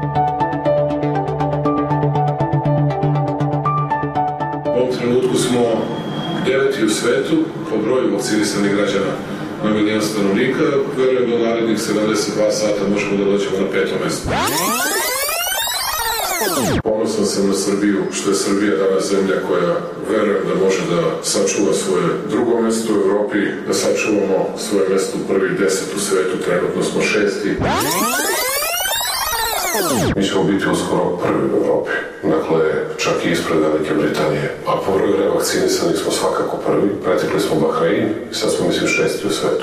U ovom trenutku smo 9. u svetu po broju vakcinisanih građana na milion stanovnika. Verujem da u narednih 72 sata možemo da dođemo na 5. mesto. Ponosan sam na Srbiju, što je Srbija danas zemlja koja verujem da može da sačuva svoje drugo mesto u Evropi, da sačuvamo svoje mesto u prvih 10 u svetu, trenutno smo 6. Mi ćemo biti uskoro prvi u Evropi, dakle čak i ispred Velike Britanije, a po broju revakcinisanih smo svakako prvi, pretekli smo Bahrein i sad smo mislim 6. u svetu.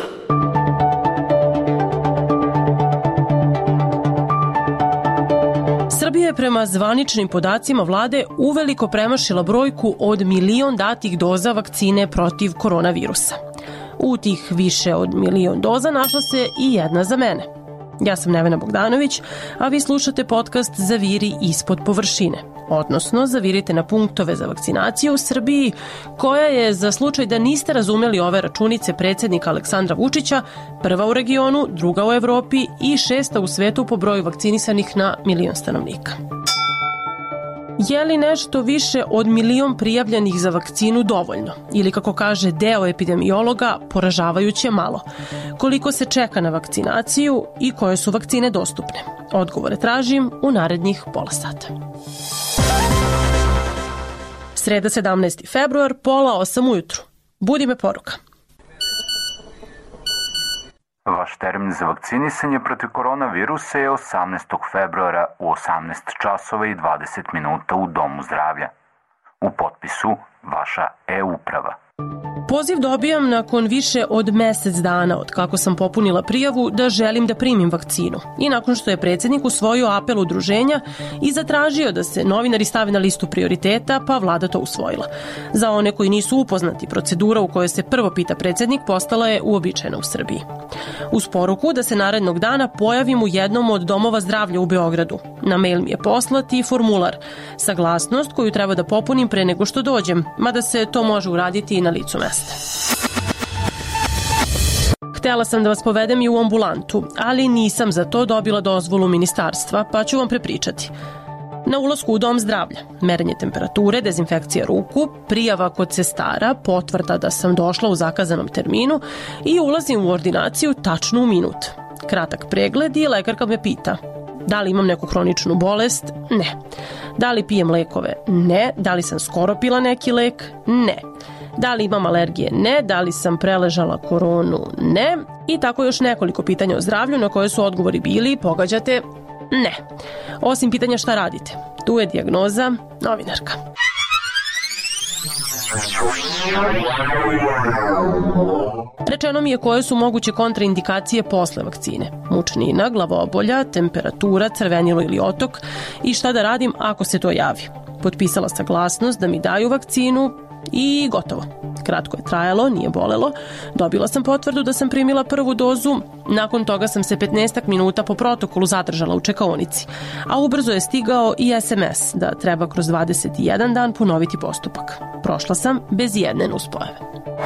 Srbija je prema zvaničnim podacima vlade uveliko premašila brojku od 1 milion datih doza vakcine protiv koronavirusa. U tih više od 1 milion doza našla se i jedna za mene. Ja sam Nevena Bogdanović, a vi slušate podcast Zaviri ispod površine, odnosno zavirite na punktove za vakcinaciju u Srbiji, koja je, za slučaj da niste razumeli ove računice predsjednika Aleksandra Vučića, prva u regionu, druga u Evropi i 6. u svetu po broju vakcinisanih na milion stanovnika. Je li nešto više od 1 milion prijavljenih za vakcinu dovoljno? Ili, kako kaže deo epidemiologa, poražavajuće malo? Koliko se čeka na vakcinaciju i koje su vakcine dostupne? Odgovore tražim u narednih pola sata. Sreda 17. februar, 7:30 ujutru. Budi me poruka. Vaš termin za vakcinisanje protiv koronavirusa je 18. februara u 18 časova i 20 minuta u Domu zdravlja. U potpisu vaša e-uprava. Poziv dobijam nakon više od mesec dana od kako sam popunila prijavu da želim da primim vakcinu i nakon što je predsjednik usvojio apel udruženja i zatražio da se novinari stave na listu prioriteta, pa vlada to usvojila. Za one koji nisu upoznati, procedura u kojoj se prvo pita predsjednik postala je uobičajena u Srbiji. Uz poruku da se narednog dana pojavim u jednom od domova zdravlja u Beogradu. Na mail mi je poslati formular, saglasnost koju treba da popunim pre nego što dođem, mada se to može uraditi i na licu mesta. Htela sam da vas povedem i u ambulantu, ali nisam za to dobila dozvolu ministarstva, pa ću vam prepričati. Na ulasku u dom zdravlja, merenje temperature, dezinfekcija ruku, prijava kod sestara, potvrda da sam došla u zakazanom terminu i ulazim u ordinaciju tačno u minut. Kratak pregled i lekarka me pita: da li imam neku hroničnu bolest? Ne. Da li pijem lekove? Ne. Da li sam skoro pila neki lek? Ne. Da li imam alergije? Ne. Da li sam preležala koronu? Ne. I tako još nekoliko pitanja o zdravlju na koje su odgovori bili, pogađate, ne. Osim pitanja šta radite. Tu je dijagnoza novinarka. Rečeno mi je koje su moguće kontraindikacije posle vakcine. Mučnina, glavobolja, temperatura, crvenilo ili otok i šta da radim ako se to javi. Potpisala saglasnost da mi daju vakcinu i gotovo. Kratko je trajalo, nije bolelo. Dobila sam potvrdu da sam primila prvu dozu. Nakon toga sam se 15 minuta po protokolu zadržala u čekaonici. A ubrzo je stigao i SMS da treba kroz 21 dan ponoviti postupak. Prošla sam bez jedne nuspojave.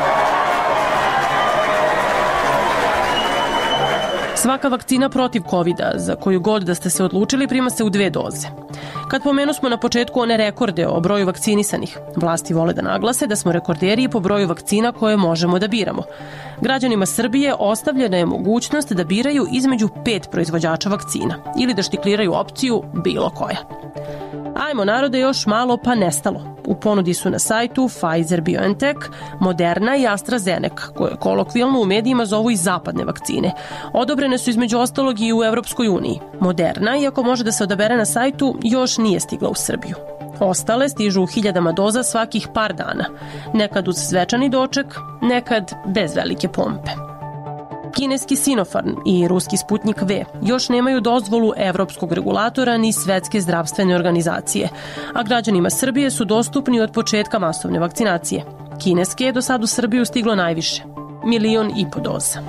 Svaka vakcina protiv COVID-a, za koju god da ste se odlučili, prima se u 2 doze. Kad pomenu smo na početku one rekorde o broju vakcinisanih, vlasti vole da naglase da smo rekorderi po broju vakcina koje možemo da biramo. Građanima Srbije ostavljena je mogućnost da biraju između 5 proizvođača vakcina ili da štikliraju opciju bilo koja. Ajmo narode, još malo pa nestalo. U ponudi su na sajtu Pfizer-BioNTech, Moderna i AstraZeneca, koje kolokvijalno u medijima zovu i zapadne vakcine. Odobrene su između ostalog i u Evropskoj uniji. Moderna, iako može da se odabere na sajtu, još nije stigla u Srbiju. Ostale stižu u 1000 doza svakih par dana. Nekad uz svečani doček, nekad bez velike pompe. Kineski Sinopharm i ruski Sputnik V još nemaju dozvolu evropskog regulatora ni Svetske zdravstvene organizacije, a građanima Srbije su dostupni od početka masovne vakcinacije. Kineske je do sad u Srbiju stiglo najviše, 1,5 miliona doza.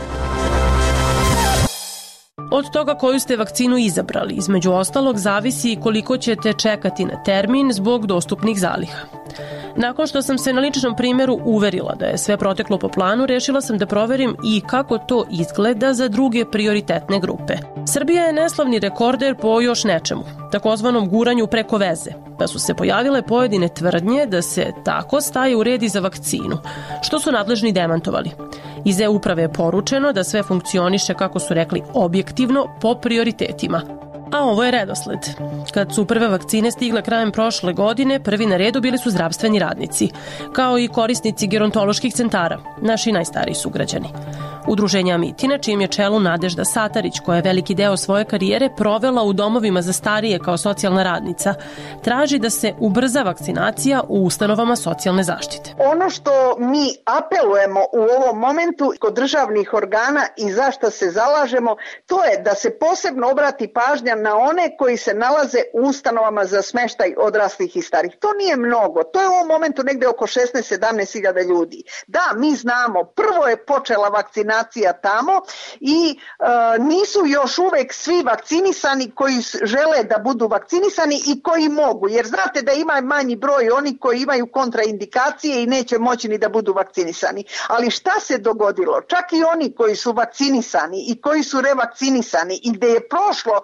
Od toga koju ste vakcinu izabrali, između ostalog, zavisi koliko ćete čekati na termin zbog dostupnih zaliha. Nakon što sam se na ličnom primjeru uverila da je sve proteklo po planu, rešila sam da proverim i kako to izgleda za druge prioritetne grupe. Srbija je neslavni rekorder po još nečemu, takozvanom guranju preko veze, pa su se pojavile pojedine tvrdnje da se tako staje u red i za vakcinu, što su nadležni demantovali. Iz E-uprave je poručeno da sve funkcioniše, kako su rekli, objektivno po prioritetima. A ovo je redosled. Kad su prve vakcine stigle krajem prošle godine, prvi na redu bili su zdravstveni radnici, kao i korisnici gerontoloških centara, naši najstariji sugrađani. Udruženje Amiti, na čijem je čelu Nadežda Satarić, koja je veliki deo svoje karijere provela u domovima za starije kao socijalna radnica, traži da se ubrza vakcinacija u ustanovama socijalne zaštite. Ono što mi apelujemo u ovom momentu kod državnih organa i za što se zalažemo, to je da se posebno obrati pažnja na one koji se nalaze u ustanovama za smeštaj odraslih i starih. To nije mnogo, to je u ovom momentu negde oko 16-17 hiljada ljudi. Da, mi znamo, prvo je počela vakcinacija tamo i nisu još uvek svi vakcinisani koji žele da budu vakcinisani i koji mogu, jer znate da ima manji broj oni koji imaju kontraindikacije i neće moći ni da budu vakcinisani. Ali šta se dogodilo? Čak i oni koji su vakcinisani i koji su revakcinisani i gde je prošlo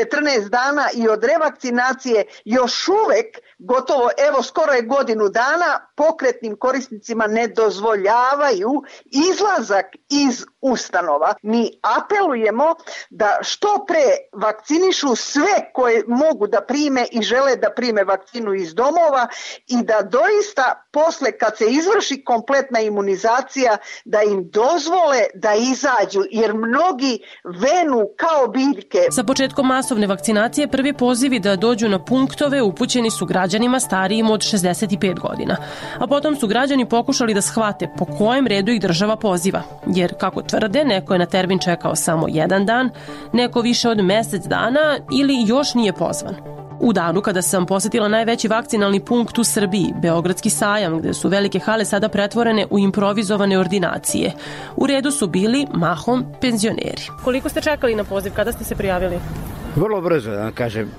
14 dana i od revakcinacije, još uvek gotovo, evo skoro je godinu dana, pokretnim korisnicima ne dozvoljavaju izlazak iz ustanova. Mi apelujemo da što pre vakcinišu sve koje mogu da prime i žele da prime vakcinu iz domova i da doista posle kad se izvrši kompletna imunizacija da im dozvole da izađu, jer mnogi venu kao biljke. Sa početkom masovne vakcinacije prvi pozivi da dođu na punktove upućeni su građanima starijim od 65 godina, a potom su građani pokušali da shvate po kojem redu ih država poziva, jer kako tvrde, neko je na termin čekao samo jedan dan, neko više od mesec dana ili još nije pozvan. U danu kada sam posetila najveći vakcinalni punkt u Srbiji, Beogradski sajam, gde su velike hale sada pretvorene u improvizovane ordinacije, u redu su bili mahom penzioneri. Koliko ste čekali na poziv? Kada ste se prijavili? Vrlo brzo, da kažem.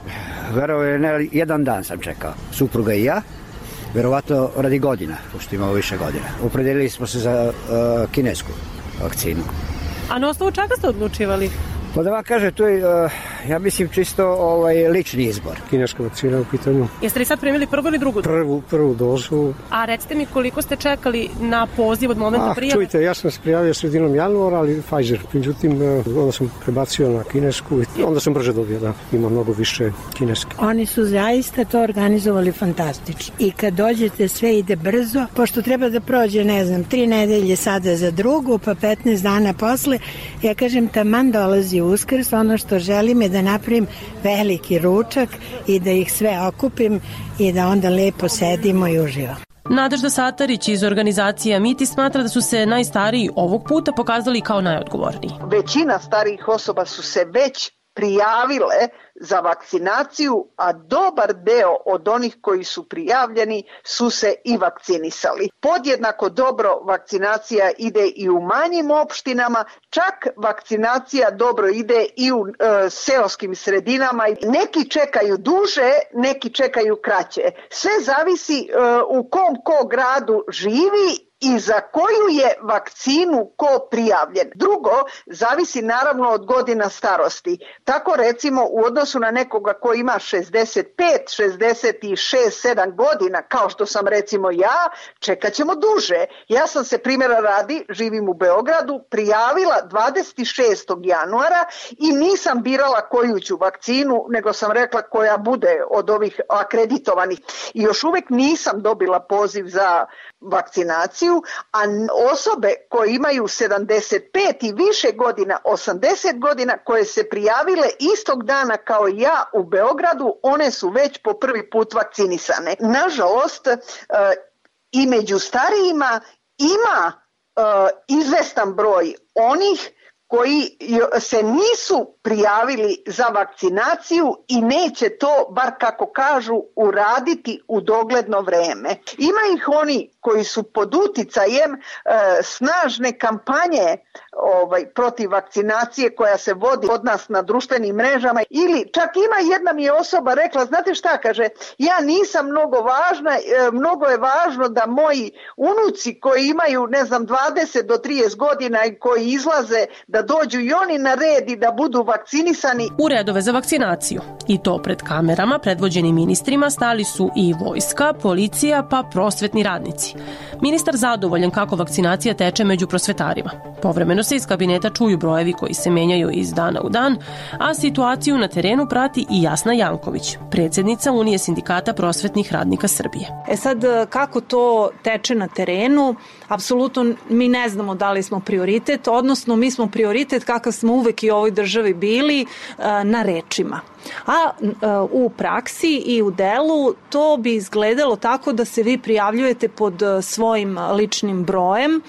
Jedan dan sam čekao. Supruga i ja. Verovatno radi godina, pošto imamo više godina. Opredelili smo se za kinesku vakcinu. A na osnovu čega ste odlučivali? Pa da vam kaže, to je, ja mislim, čisto lični izbor. Kineska vakcina u pitanju. Jeste li sad primili prvu ili drugu dozu? Prvu dozu. A recite mi koliko ste čekali na poziv od momenta prijave? Čujte, ja sam se prijavio sredinom januara, ali Pfizer. Međutim, onda sam prebacio na kinesku i onda sam brže dobio da ima mnogo više kineske. Oni su zaista to organizovali fantastično. I kad dođete sve ide brzo, pošto treba da prođe, 3 nedelje sada za drugu, pa 15 dana posle, ja kažem, taman dolazi Uskrs, ono što želim je da napravim veliki ručak i da ih sve okupim i da onda lepo sedimo i uživamo. Nadežda Satarić iz organizacije Amiti smatra da su se najstariji ovog puta pokazali kao najodgovorniji. Većina starijih osoba su se već prijavile za vakcinaciju, a dobar deo od onih koji su prijavljeni su se i vakcinisali. Podjednako dobro vakcinacija ide i u manjim opštinama, čak vakcinacija dobro ide i u seoskim sredinama. Neki čekaju duže, neki čekaju kraće. Sve zavisi u kom ko gradu živi i za koju je vakcinu ko prijavljen. Drugo, zavisi naravno od godina starosti. Tako recimo u odnosu na nekoga ko ima 65, 66, 7 godina, kao što sam recimo ja, čekat ćemo duže. Ja sam se primjera radi, živim u Beogradu, prijavila 26. januara i nisam birala koju ću vakcinu, nego sam rekla koja bude od ovih akreditovanih. I još uvek nisam dobila poziv za vakcinaciju, a osobe koje imaju 75 i više godina, 80 godina, koje se prijavile istog dana kao i ja u Beogradu, one su već po prvi put vakcinisane. Nažalost, i među starijima ima izvestan broj onih koji se nisu prijavili za vakcinaciju i neće to, bar kako kažu, uraditi u dogledno vreme. Ima ih oni koji su pod uticajem snažne kampanje protiv vakcinacije koja se vodi od nas na društvenim mrežama, ili čak ima jedna mi je osoba rekla, znate šta, kaže, ja nisam mnogo važna, mnogo je važno da moji unuci koji imaju 20 do 30 godina i koji izlaze da dođu i oni na red i da budu vakcinisani. U redove za vakcinaciju, i to pred kamerama, predvođeni ministrima, stali su i vojska, policija pa prosvetni radnici. Ministar zadovoljan kako vakcinacija teče među prosvetarima. Povremeno se iz kabineta čuju brojevi koji se menjaju iz dana u dan, a situaciju na terenu prati i Jasna Janković, predsjednica Unije sindikata prosvetnih radnika Srbije. Sad, kako to teče na terenu, apsolutno mi ne znamo da li smo prioritet, odnosno mi smo prioritet kakav smo uvek i u ovoj državi bili na rečima. A u praksi i u delu to bi izgledalo tako da se vi prijavljujete pod svojim ličnim brojem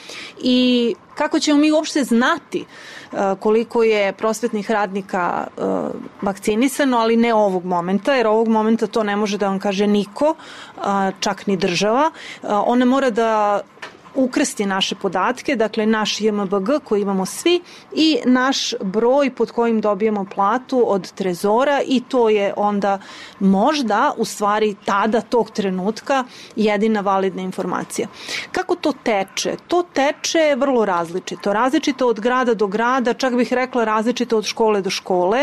i kako ćemo mi uopšte znati koliko je prosvetnih radnika vakcinisano, ali ne ovog momenta, jer ovog momenta to ne može da vam kaže niko, čak ni država. Ona mora da ukrsti naše podatke, dakle naš JMBG koji imamo svi i naš broj pod kojim dobijemo platu od Trezora i to je onda možda u stvari tada tog trenutka jedina validna informacija. Kako to teče? To teče vrlo različito. Različito od grada do grada, čak bih rekla različito od škole do škole.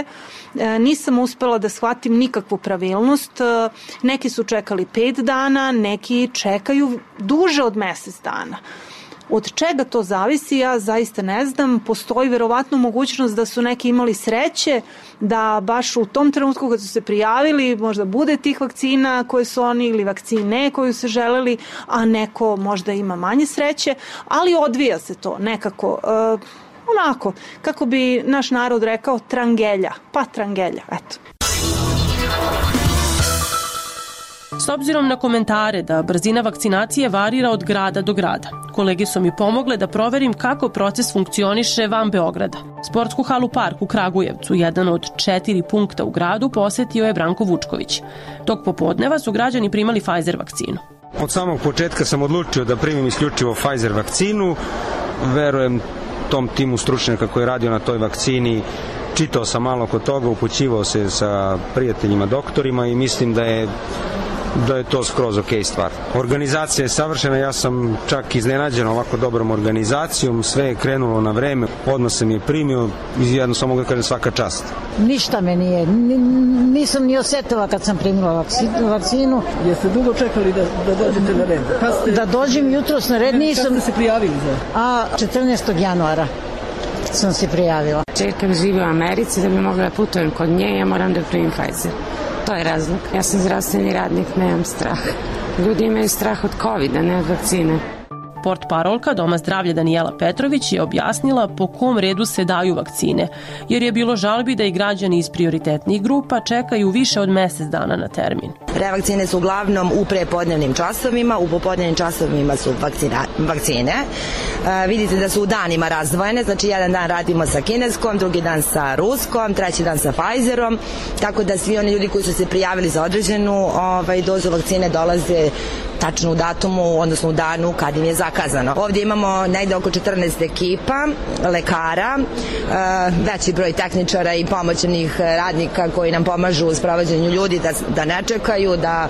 Nisam uspela da shvatim nikakvu pravilnost. Neki su čekali 5 dana, neki čekaju duže od mesec dana. Od čega to zavisi, ja zaista ne znam. Postoji verovatno mogućnost da su neki imali sreće da baš u tom trenutku kad su se prijavili možda bude tih vakcina koje su oni ili vakcine koju su želeli, a neko možda ima manje sreće, ali odvija se to nekako onako, kako bi naš narod rekao, trangelja, pa trangelja, eto. S obzirom na komentare da brzina vakcinacije varira od grada do grada, kolege su mi pomogle da proverim kako proces funkcioniše van Beograda. Sportsku halu Park u Kragujevcu, jedan od 4 punkta u gradu, posetio je Branko Vučković. Tog popodneva su građani primali Pfizer vakcinu. Od samog početka sam odlučio da primim isključivo Pfizer vakcinu. Verujem tom timu stručnjaka koji je radio na toj vakcini. Čitao sam malo oko toga, upućivao se sa prijateljima doktorima i mislim da je to skroz ok stvar. Organizacija je savršena, ja sam čak iznenađen ovako dobrom organizacijom, sve je krenulo na vreme, odmah sam je primio i jedno samo mogu da kažem svaka čast. Ništa me nije, nisam ni osjetila kad sam primila vakcinu. Jeste dugo čekali da dođete na red? Da dođem jutros na red, nisam... Kad ste se prijavili za? 14. januara sam se prijavila. Čerka živi u Americi, da bi mogla da putujem kod nje, ja moram da primim Pfizer. To je razlog. Ja sam zdravstveni radnik, nemam strah. Ljudi imaju strah od COVID-a, ne od vakcine. Portparolka Doma zdravlja Danijela Petrović je objasnila po kom redu se daju vakcine, jer je bilo žalbi da i građani iz prioritetnih grupa čekaju više od mesec dana na termin. Revakcine su uglavnom u prepodnevnim časovima, u popodnevnim časovima su vakcine. Vidite da su u danima razdvojene, znači jedan dan radimo sa kineskom, drugi dan sa ruskom, treći dan sa Pfizerom, tako da svi oni ljudi koji su se prijavili za određenu dozu vakcine dolaze tačno u datumu, odnosno u danu kad im je zakazano. Ovdje imamo negde oko 14 ekipa, lekara, veći broj tehničara i pomoćnih radnika koji nam pomažu u sprovođenju ljudi da ne čekaju, da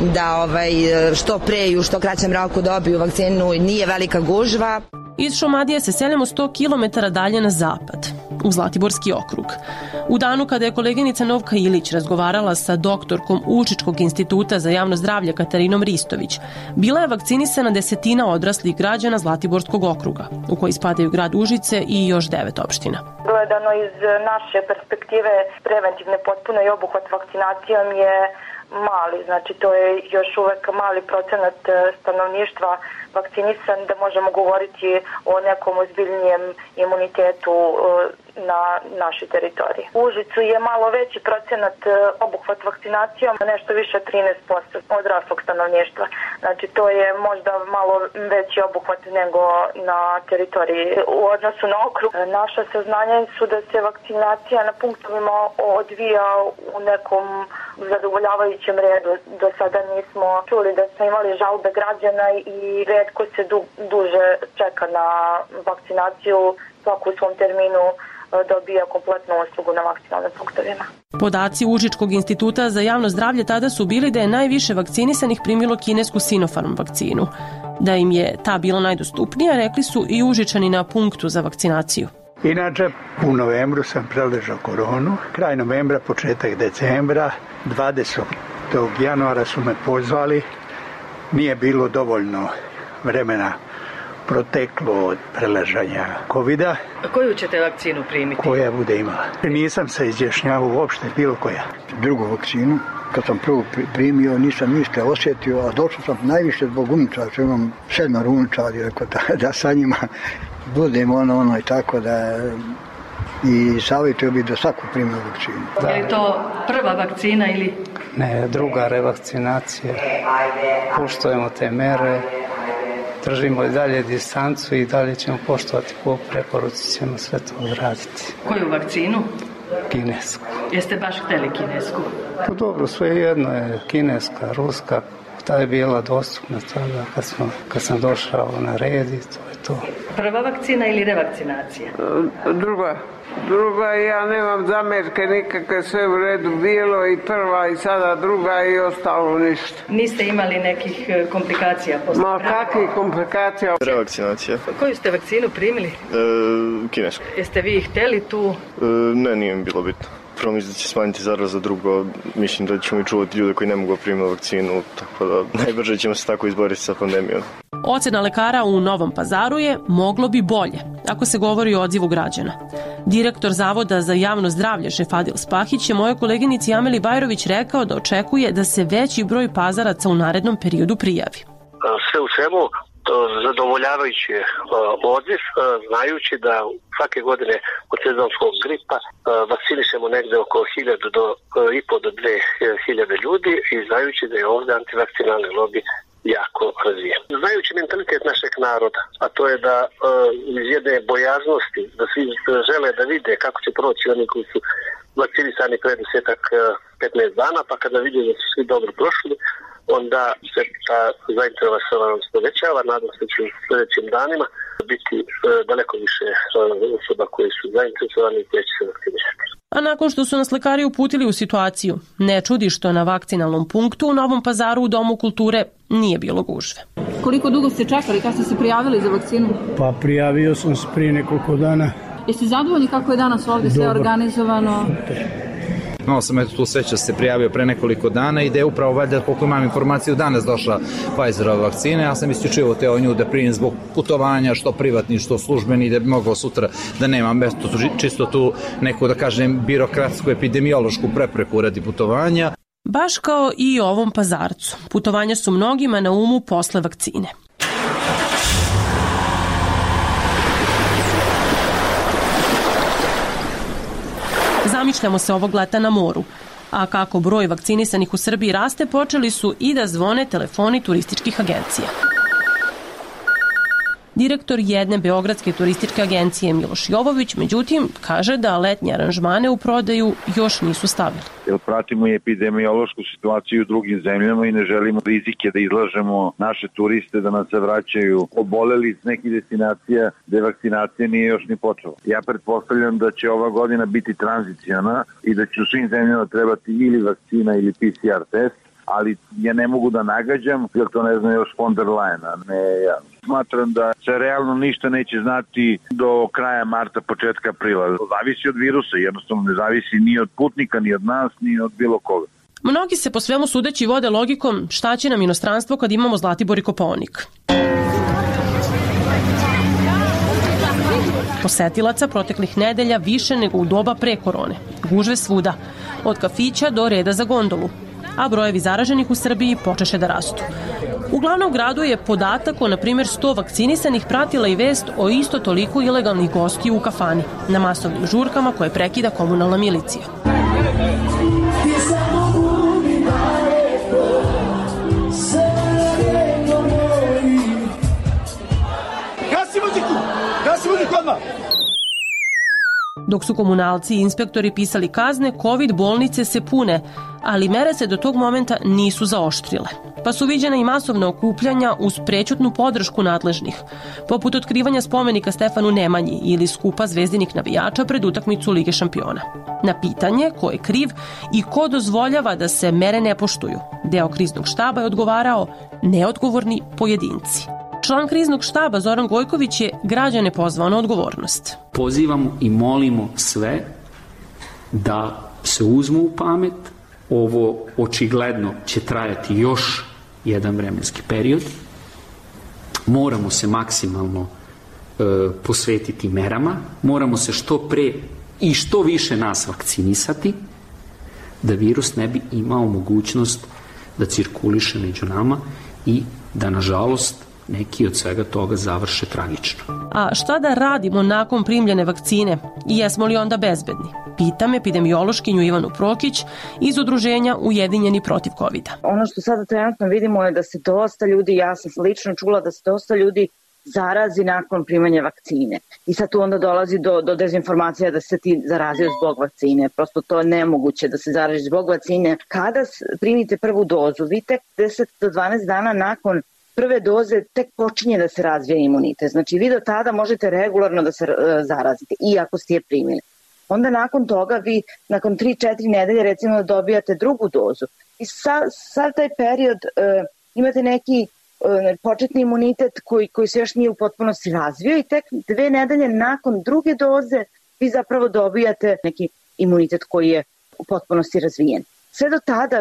što pre i u što kraćem roku dobiju vakcinu, nije velika gužva. Iz Šumadije se seljamo 100 km dalje na zapad, u Zlatiborski okrug. U danu kada je koleginica Novka Ilić razgovarala sa doktorkom Učičkog instituta za javno zdravlje Katarinom Ristović, bila je vakcinisana 10 odraslih građana Zlatiborskog okruga, u koji spadaju grad Užice i još 9 opština. Gledano iz naše perspektive, preventivne potpuno i obuhvat vakcinacijom je mali, znači to je još uvek mali procenat stanovništva vakcinisan da možemo govoriti o nekom ozbiljnijem imunitetu na našoj teritoriji. U Užicu je malo veći procenat obuhvat vakcinacijom, nešto više 13% odraslog stanovništva. Znači to je možda malo veći obuhvat nego na teritoriji. U odnosu na okrug, naša saznanja su da se vakcinacija na punktovima odvija u nekom zadovoljavajućem redu. Do sada nismo čuli da smo imali žalbe građana i retko se duže čeka na vakcinaciju, svako u svom terminu dobija kompletnu uslugu na vakcinalnim punktovima. Podaci Užičkog instituta za javno zdravlje tada su bili da je najviše vakcinisanih primilo kinesku Sinopharm vakcinu. Da im je ta bila najdostupnija, rekli su i Užičani na punktu za vakcinaciju. Inače, u novembru sam preležao koronu, kraj novembra, početak decembra, 20. januara su me pozvali, nije bilo dovoljno vremena proteklo od preležanja COVID-a. A koju ćete vakcinu primiti? Koja bude imala. Nisam se izjašnjavao uopšte, bilo koja. Drugu vakcinu, kad sam prvo primio, nisam ništa osjetio, a došao sam najviše zbog unučara, što imam 7 unučara, rekao da sa njima budem ono i tako da i savjetio bi da svaku primio vakcinu. Je li to prva vakcina ili? Ne, druga revakcinacija. Poštujemo te mere, držimo i dalje distancu i dalje ćemo poštovati po preporuci, ćemo sve to odraditi. Koju vakcinu? Kinesku. Jeste baš hteli kinesku? Pa dobro, sve jedno je kineska, ruska, ta je bila dostupna tada kad sam došao na red i to je to. Prva vakcina ili revakcinacija? Druga, ja nemam zamerke nikakve, sve u redu bilo i prva i sada druga i ostalo ništa. Niste imali nekih komplikacija? Ma kakvih komplikacija? Revakcinacija. Koju ste vakcinu primili? Kinesku. Jeste vi hteli tu? Ne, nije mi bilo bitno. Prvo mislim da će smanjiti zaraza, drugo mislim da ćemo i čuvati ljude koji ne mogu primiti vakcinu, tako da najbrže ćemo se tako izboriti sa pandemijom. Ocena lekara u Novom Pazaru je moglo bi bolje, ako se govori o odzivu građana. Direktor Zavoda za javno zdravlje Šefadil Spahić je mojoj koleginici Ameli Bajrović rekao da očekuje da se veći broj pazaraca u narednom periodu prijavi. Sve u svemu zadovoljavajući odziv, znajući da svake godine od sezonskog gripa vakcinišemo negde oko 1000 do 2000 ljudi i znajući da je ovde antivakcinalni lobi jako razvijen. Znajući mentalitet našeg naroda, a to je da iz jedne bojaznosti, da svi žele da vide kako će proći oni koji su vakcinisani pre 10-15 dana, pa kada vide da su svi dobro prošli, onda se ta zainteresovanost povećava. Nadam se da će u sljedećim danima biti daleko više osoba koje su zainteresovani i koje će se vakcinisati. A nakon što su nas lekari uputili u situaciju, ne čudi što na vakcinalnom punktu u Novom Pazaru u Domu kulture nije bilo gužve. Koliko dugo ste čekali, kad ste se prijavili za vakcinu? Pa prijavio sam se prije nekoliko dana. Jeste zadovoljni kako je danas ovdje sve organizovano? Malo sam tu sreća se prijavio pre nekoliko dana i da je upravo valjda, koliko imam informaciju, danas došla Pfizerova vakcina. Ja sam isključivo teo nju da primim zbog putovanja, što privatni, što službeni, da bi mogao sutra da nemam čisto tu neku, da kažem, birokratsku, epidemiološku prepreku radi putovanja. Baš kao i ovom Pazarcu. Putovanja su mnogima na umu posle vakcine. Zamišljamo se ovog leta na moru, a kako broj vakcinisanih u Srbiji raste, počeli su i da zvone telefoni turističkih agencija. Direktor jedne beogradske turističke agencije Miloš Jovović, međutim, kaže da letnje aranžmane u prodaju još nisu stavili. Jer pratimo i epidemiološku situaciju u drugim zemljama i ne želimo rizike da izlažemo naše turiste da nas se vraćaju oboleli iz nekih destinacija gde vakcinacija nije još ni počela. Ja pretpostavljam da će ova godina biti tranziciona i da će u svim zemljama trebati ili vakcina ili PCR test, ali ja ne mogu da nagađam jer to ne znam još von der Leyen, ne ja. Smatram da se realno ništa neće znati do kraja marta, početka aprila. Zavisi od virusa, jednostavno ne zavisi ni od putnika, ni od nas, ni od bilo koga. Mnogi se po svemu sudeći vode logikom šta će nam inostranstvo kad imamo Zlatibor i Kopaonik. Posetilaca proteklih nedelja više nego u doba pre korone. Gužve svuda, od kafića do reda za gondolu, a brojevi zaraženih u Srbiji počeše da rastu. U glavnom gradu je podatak o, na primjer, 100 vakcinisanih pratila i vest o isto toliko ilegalnih gostiju u kafani, na masovnim žurkama koje prekida komunalna milicija. Dok su komunalci i inspektori pisali kazne, COVID bolnice se pune, ali mere se do tog momenta nisu zaoštrile. Pa su viđena i masovna okupljanja uz prećutnu podršku nadležnih, poput otkrivanja spomenika Stefanu Nemanji ili skupa zvezdinih navijača pred utakmicu Lige šampiona. Na pitanje ko je kriv i ko dozvoljava da se mere ne poštuju, deo kriznog štaba je odgovarao neodgovorni pojedinci. Član kriznog štaba Zoran Gojković je građane pozvao na odgovornost. Pozivamo i molimo sve da se uzmu u pamet. Ovo očigledno će trajati još jedan vremenski period. Moramo se maksimalno posvetiti merama, moramo se što pre i što više nas vakcinisati, da virus ne bi imao mogućnost da cirkuliše među nama i da, nažalost, neki od svega toga završe tragično. A šta da radimo nakon primljene vakcine i jesmo li onda bezbedni? Pitam epidemiološkinju Ivanu Prokić iz udruženja Ujedinjeni protiv COVID-a. Ono što sada trenutno vidimo je da se dosta ljudi, ja sam lično čula da se dosta ljudi zarazi nakon primanja vakcine. I sad tu onda dolazi do dezinformacija da se ti zarazio zbog vakcine. Prosto to je nemoguće da se zarazi zbog vakcine. Kada primite prvu dozu, vi tek 10 do 12 dana nakon prve doze tek počinje da se razvija imunitet. Znači vi do tada možete regularno da se zarazite, iako ste je primili. Onda nakon toga vi, nakon 3-4 nedelje recimo dobijate drugu dozu. I sad taj period imate neki početni imunitet koji se još nije u potpunosti razvio i tek 2 nedelje nakon druge doze vi zapravo dobijate neki imunitet koji je u potpunosti razvijen. Sve do tada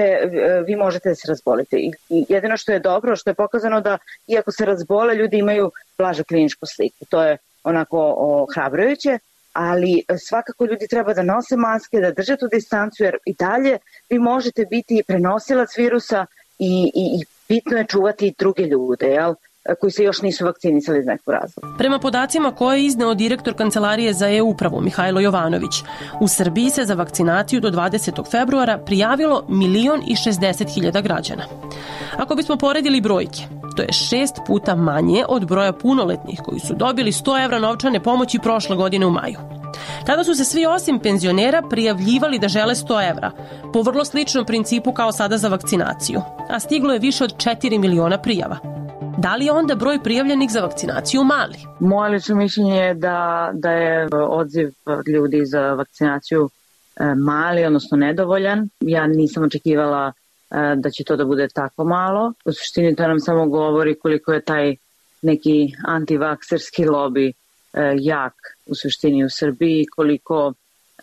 vi možete da se razbolite. I jedino što je dobro, što je pokazano da iako se razbole, ljudi imaju blažu kliničku sliku. To je onako ohrabrujuće, ali svakako ljudi treba da nose maske, da drže tu distancu, jer i dalje vi možete biti prenosilac virusa i bitno je čuvati druge ljude, jel? Koji se još nisu vakcinisali iz nekog razloga. Prema podacima koje je izneo direktor Kancelarije za e-upravu Mihajlo Jovanović, u Srbiji se za vakcinaciju do 20. februara prijavilo 1.060.000 građana. Ako bismo poredili brojke, to je 6 puta manje od broja punoletnih koji su dobili 100 evra novčane pomoći prošle godine u maju. Tada su se svi osim penzionera prijavljivali da žele 100 evra, po vrlo sličnom principu kao sada za vakcinaciju, a stiglo je više od 4 miliona prijava. Da li je onda broj prijavljenih za vakcinaciju mali? Moje lično mišljenje je da je odziv ljudi za vakcinaciju mali, odnosno nedovoljan. Ja nisam očekivala da će to da bude tako malo. U suštini to nam samo govori koliko je taj neki antivakserski lobi jak u suštini u Srbiji, koliko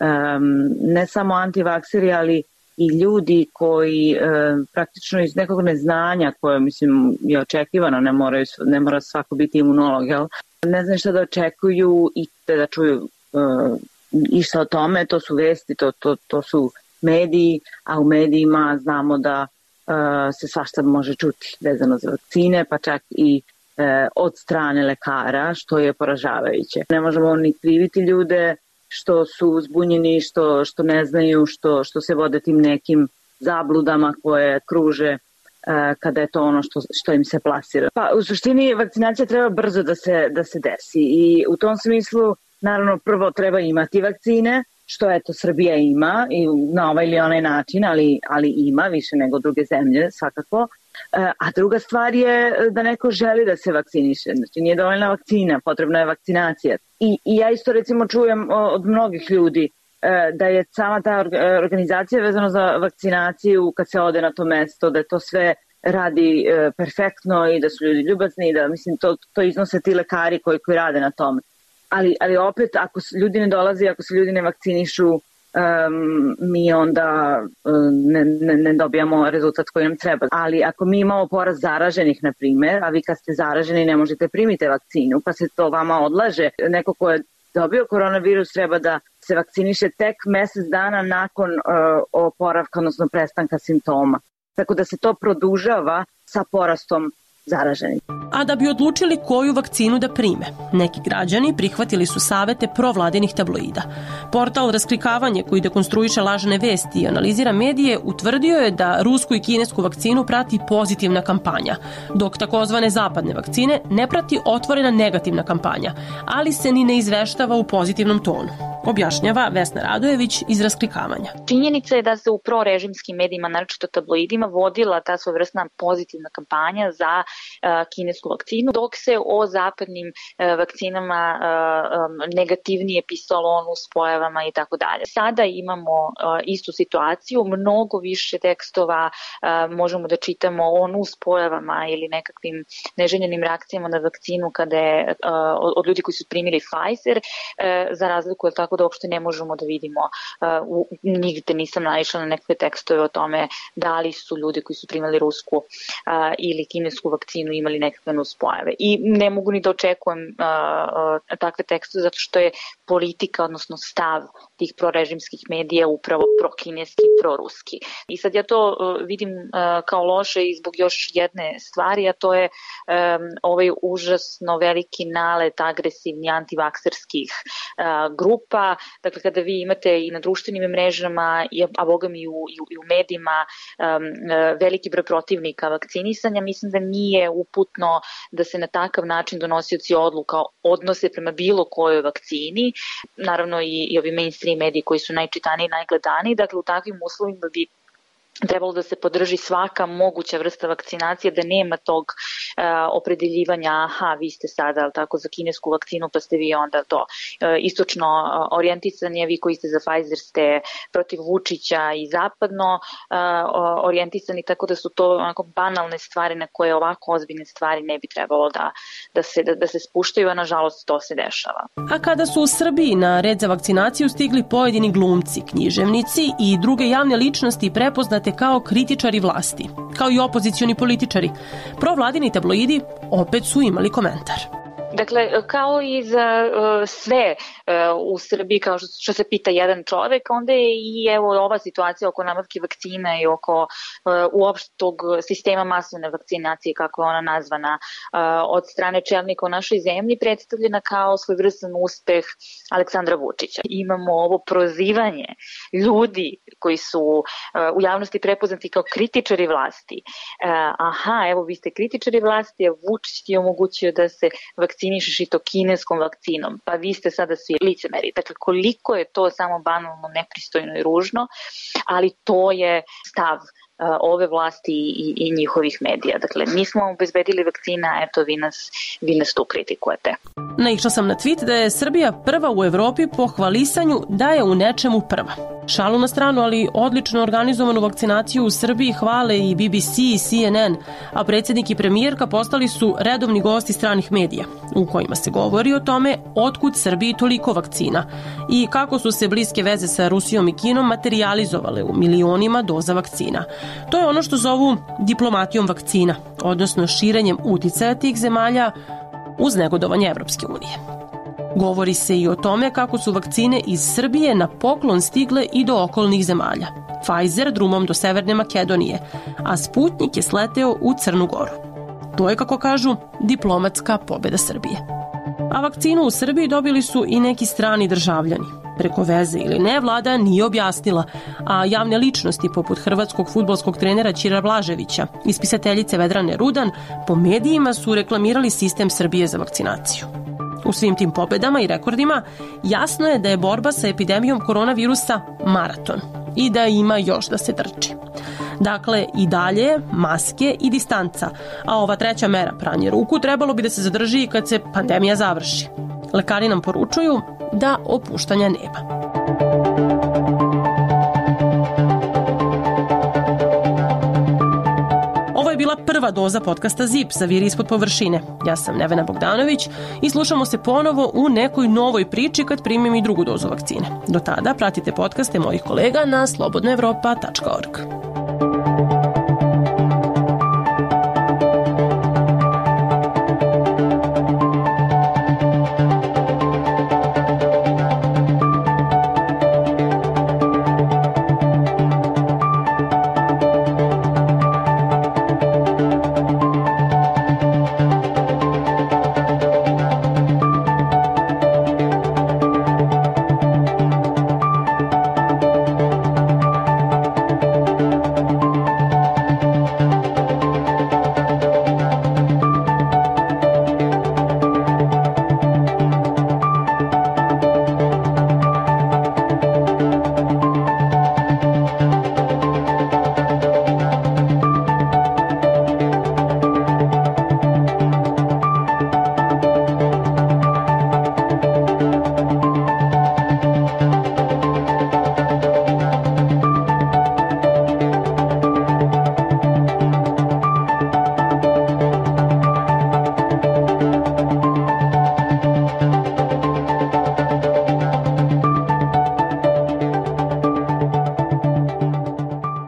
ne samo antivakseri, ali i ljudi koji praktično iz nekog neznanja, koje mislim je očekivano, ne mora svako biti imunolog, jel? Ne znaju šta da očekuju i da čuju išta o tome, to su vesti, to su mediji, a u medijima znamo da se svašta može čuti vezano za vakcine, pa čak i od strane lekara, što je poražavajuće. Ne možemo ni kriviti ljude što su zbunjeni, što ne znaju, što se vode tim nekim zabludama koje kruže kada je to ono što im se plasira. Pa u suštini vakcinacija treba brzo da se desi i u tom smislu naravno prvo treba imati vakcine, što eto Srbija ima i na ovaj ili onaj način, ali ima više nego druge zemlje svakako. A druga stvar je da neko želi da se vakciniše. Znači nije dovoljna vakcina, potrebna je vakcinacija. I ja isto recimo čujem od mnogih ljudi da je sama ta organizacija vezano za vakcinaciju kad se ode na to mesto, da to sve radi perfektno i da su ljudi ljubazni i da mislim to iznose ti lekari koji rade na tome. Ali opet ako ljudi ne dolaze, ako se ljudi ne vakcinišu, mi onda ne dobijamo rezultat koji nam treba. Ali ako mi imamo porast zaraženih, na primjer, a vi kad ste zaraženi ne možete primiti vakcinu, pa se to vama odlaže, neko ko je dobio koronavirus treba da se vakciniše tek mesec dana nakon oporavka, odnosno prestanka simptoma. Tako da se to produžava sa porastom zaraženih. A da bi odlučili koju vakcinu da prime, neki građani prihvatili su savete provladinih tabloida. Portal Rasklikavanje, koji dekonstruiše lažne vesti i analizira medije, utvrdio je da rusku i kinesku vakcinu prati pozitivna kampanja, dok takozvane zapadne vakcine ne prati otvorena negativna kampanja, ali se ni ne izveštava u pozitivnom tonu. Objašnjava Vesna Radojević iz Rasklikavanja. Činjenica je da se u prorežimskim medijima, naročito tabloidima, vodila ta svojevrsna pozitivna kampanja za kinesku vakcinu, dok se o zapadnim vakcinama negativnije pisalo o nuspojavama i tako dalje. Sada imamo istu situaciju, mnogo više tekstova možemo da čitamo o nuspojavama ili nekakvim neželjenim reakcijama na vakcinu kada je od ljudi koji su primili Pfizer, za razliku je tako da uopšte ne možemo da vidimo, nigde nisam naišla na nekakve tekstove o tome da li su ljudi koji su primali rusku ili kinesku vakcinu imali nekakve nuspojave. I ne mogu ni da očekujem takve tekstove zato što je politika, odnosno stav tih prorežimskih medija upravo prokineski, proruski. I sad ja to vidim kao loše i zbog još jedne stvari, a to je ovaj užasno veliki nalet agresivni antivakserskih grupa. Dakle, kada vi imate i na društvenim mrežama, a boga mi i u medijima veliki broj protivnika vakcinisanja, mislim da nije uputno da se na takav način donosioci odluka odnose prema bilo kojoj vakcini. Naravno i ovi mainstream mediji koji su najčitaniji i najgledaniji. Dakle, u takvim uslovima bi trebalo da se podrži svaka moguća vrsta vakcinacije, da nema tog opredeljivanja, aha, vi ste sada tako za kinesku vakcinu, pa ste vi onda to istočno orijentisani, a vi koji ste za Pfizer ste protiv Vučića i zapadno orijentisani, tako da su to onako banalne stvari na koje ovako ozbiljne stvari ne bi trebalo da se spuštaju, a nažalost to se dešava. A kada su u Srbiji na red za vakcinaciju stigli pojedini glumci, književnici i druge javne ličnosti prepoznate kao kritičari vlasti, kao i opozicioni političari, provladini tabloidi opet su imali komentar. Dakle, kao i za sve u Srbiji, kao što se pita jedan čovek, onda je i evo ova situacija oko nabavke vakcina i oko uopštog sistema masovne vakcinacije, kako je ona nazvana, od strane čelnika u našoj zemlji, predstavljena kao svojevrstan uspeh Aleksandra Vučića. Imamo ovo prozivanje ljudi koji su u javnosti prepoznati kao kritičari vlasti. Aha, evo vi ste kritičari vlasti, a Vučić ti je omogućio da se vakcinišeš i to kineskom vakcinom, pa vi ste sada svi licemeri. Dakle, koliko je to samo banalno, nepristojno i ružno, ali to je stav ove vlasti i njihovih medija. Dakle, mi smo obezbedili vakcina, eto vi nas tu kritikujete. Naišla sam na tweet da je Srbija prva u Evropi po hvalisanju da je u nečemu prva. Šalu na stranu, ali odlično organizovanu vakcinaciju u Srbiji hvale i BBC i CNN, a predsjednik i premijerka postali su redovni gosti stranih medija, u kojima se govori o tome otkud Srbiji toliko vakcina i kako su se bliske veze sa Rusijom i Kinom materijalizovale u milionima doza vakcina. To je ono što zovu diplomatijom vakcina, odnosno širenjem uticaja tih zemalja uz negodovanje Evropske unije. Govori se i o tome kako su vakcine iz Srbije na poklon stigle i do okolnih zemalja. Pfizer drumom do Severne Makedonije, a Sputnik je sleteo u Crnu Goru. To je, kako kažu, diplomatska pobjeda Srbije. A vakcinu u Srbiji dobili su i neki strani državljani. Preko veze ili ne, vlada nije objasnila, a javne ličnosti poput hrvatskog fudbalskog trenera Ćira Blaževića i spisateljice Vedrane Rudan po medijima su reklamirali sistem Srbije za vakcinaciju. U svim tim pobedama i rekordima jasno je da je borba sa epidemijom koronavirusa maraton i da ima još da se trči. Dakle, i dalje maske i distanca, a ova treća mera, pranje ruku, trebalo bi da se zadrži kad se pandemija završi. Lekari nam poručuju da opuštanja nema. Ovo je bila prva doza podcasta ZIP za Viri ispod površine. Ja sam Nevena Bogdanović i slušamo se ponovo u nekoj novoj priči kad primim i drugu dozu vakcine. Do tada pratite podcaste mojih kolega na slobodnoevropa.org.